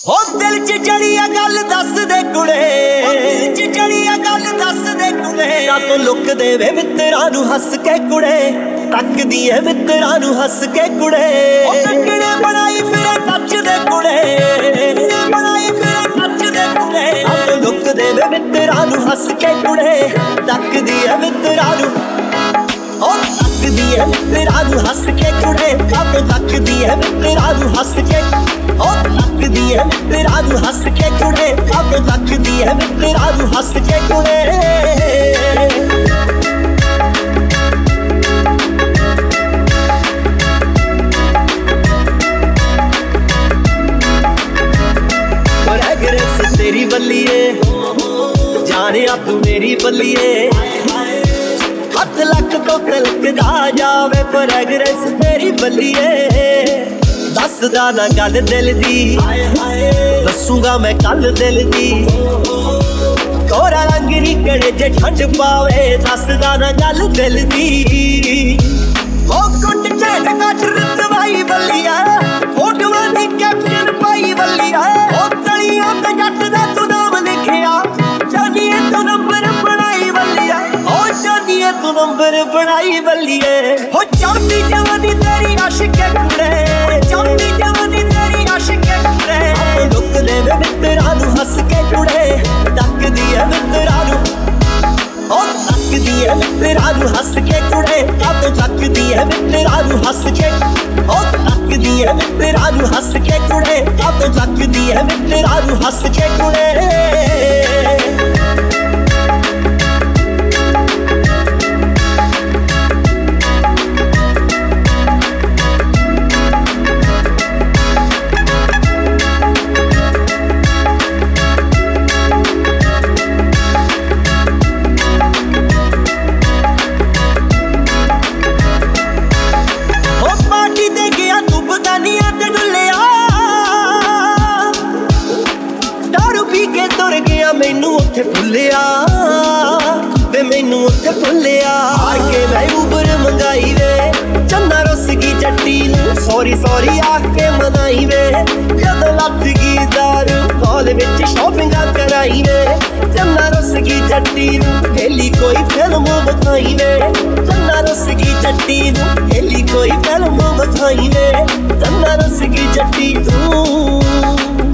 ਹੋ ਦਿਲ ਚ ਜੜੀ ਆ ਗੱਲ ਦੱਸ ਦੇ ਕੁੜੇ, ਦਿਲ ਚ ਜੜੀ ਆ ਗੱਲ ਦੱਸ ਦੇ ਕੁੜੇ। ਨਾ ਤੂੰ ਲੁੱਕ ਦੇਵੇ ਮਿੱਤਰਾਂ ਨੂੰ ਹੱਸ ਕੇ ਕੁੜੇ, ਤੱਕਦੀ ਐ ਮਿੱਤਰਾਂ ਨੂੰ ਹੱਸ ਕੇ ਕੁੜੇ। ਉਹ ਟੱਕੜੇ ਬਣਾਈ ਫਿਰੇ ਟੱਚ ਦੇ ਕੁੜੇ, ਬਣਾਈ ਫਿਰੇ ਟੱਚ ਦੇ ਕੁੜੇ। ਨਾ ਤੂੰ ਲੁੱਕ ਦੇਵੇ ਮਿੱਤਰਾਂ ਨੂੰ ਹੱਸ ਕੇ ਕੁੜੇ, ਤੱਕਦੀ ਐ ਮਿੱਤਰਾਂ ਨੂੰ, ਉਹ ਤੱਕਦੀ ਐ ਮਿੱਤਰਾਂ ਨੂੰ ਹੱਸ ਕੇ ਕੁੜੇ। ਕਾਤੋਂ ਤੱਕਦੀ ਐ ਮਿੱਤਰਾਂ ਨੂੰ ਹੱਸ ਕੇ, ਉਹ ਤੱਕਦੀ ਐ ਮਿੱਤਰਾਂ ਨੂੰ ਹੱਸ ਕੇ ਕੁੜੇ। ਕਾਤੋਂ ਤੱਕਦੀ ਐ ਮਿੱਤਰਾਂ ਨੂੰ ਹੱਸ ਕੇ ਕੁੜੇ। ਪ੍ਰੈਗਰੈਂਸ ਤੇਰੀ ਬੱਲੀਏ, ਜਾਣਿਆ ਤੂੰ ਮੇਰੀ ਬੱਲੀਏ। ਹੱਥ ਲੱਕ ਤੋਂ ਤਿਲਕਦਾ ਜਾਵੇ ਪ੍ਰੈਗਰੈਂਸ ਤੇਰੀ ਬੱਲੀਏ। ਦੱਸਦਾ ਨਾ ਗੱਲ ਦਿਲ ਦੀ, ਦੱਸੂਗਾ ਮੈਂ ਕੱਲ ਦਿਲ ਦੀ। ਕੋਰਾ ਰੰਗ ਨੀ ਕੜੇ ਜੇ ਠੰਡ ਪਾਵੇ, ਦੱਸਦਾ ਨਾ ਗੱਲ ਦਿਲ ਦੀ। ਉਹ ਕੁੱਟ ਝੇਟ ਕੱਟ ਰਤਵਾਈ ਬੱਲੀਆ, ਫੋਟੋਆਂ ਦੀ ਕੈਪਸ਼ਨ ਪਾਈ ਬੱਲੀਆ। ਉਹ ਤਲੀਆਂ ਤੇ ਜੱਟ ਦਾ ਤੂੰ ਨਾਮ ਲਿਖਿਆ, ਜਾਨੀਏ ਤੂੰ ਨੰਬਰ ਬਣਾਈ ਬੱਲੀਆ। ਉਹ ਜਾਨੀਏ ਤੂੰ ਨੰਬਰ ਬਣਾਈ ਬੱਲੀਏ। ਹੋ ਚਾਂਦੀ ਜਵਾਨੀ ਤੇਰੀ ਆਸ਼ਿਕੇ ਕੁੜੇ, ਚਾਂਦੀ ਜਵਾਨੀ ਤੇਰੀ ਆਸ਼ਿਕੇ ਕੁੜੇ। ਆਪੇ ਲੁੱਕ ਦੇਵੇ ਮਿੱਤਰਾਂ ਨੂੰ ਹੱਸ ਕੇ ਕੁੜੇ, ਤੱਕਦੀ ਐ ਮਿੱਤਰਾਂ ਨੂੰ, ਉਹ ਤੱਕਦੀ ਐ ਮਿੱਤਰਾਂ ਨੂੰ ਹੱਸ ਕੇ ਕੁੜੇ। ਕਾਤੋਂ ਤੱਕਦੀ ਐ ਮਿੱਤਰਾਂ ਨੂੰ ਹੱਸ ਕੇ, ਉਹ ਤੱਕਦੀ ਐ ਮਿੱਤਰਾਂ ਨੂੰ ਹੱਸ ਕੇ ਕੁੜੇ। ਕਾਤੋਂ ਤੱਕਦੀ ਐ ਮਿੱਤਰਾਂ ਨੂੰ ਹੱਸ ਕੇ ਕੁੜੇ। ਮੈਨੂੰ ਉੱਥੇ ਭੁੱਲਿਆ ਵੇ, ਮੈਨੂੰ ਉੱਥੇ ਭੁੱਲਿਆ। ਹਾਰ ਕੇ ਮੈਂ ਉਬਰ ਮੰਗਾਈ ਵੇ, ਚੰਨਾ ਰੁੱਸ ਗਈ ਜੱਟੀ ਨੂੰ ਸੌਰੀ ਸੌਰੀ ਆਖ ਕੇ ਮਨਾਈ ਵੇ। ਜਦੋਂ ਲੱਥ ਗਈ ਦਾਰੂ ਹਾਲ ਵਿੱਚ ਸ਼ੌਪਿੰਗਾਂ ਕਰਾਈ ਵੇ। ਚੰਨਾ ਰੁੱਸ ਗਈ ਜੱਟੀ ਨੂੰ ਢੇਲੀ ਕੋਈ ਫਿਲਮ ਵਿਖਾਈ ਵੇ। ਚੰਨਾ ਰੁੱਸ ਗਈ ਜੱਟੀ ਨੂੰ ਢੇਲੀ ਕੋਈ ਫਿਲਮ ਵਿਖਾਈ ਵੇ। ਚੰਨਾ ਰੁੱਸ ਗਈ ਜੱਟੀ ਨੂੰ।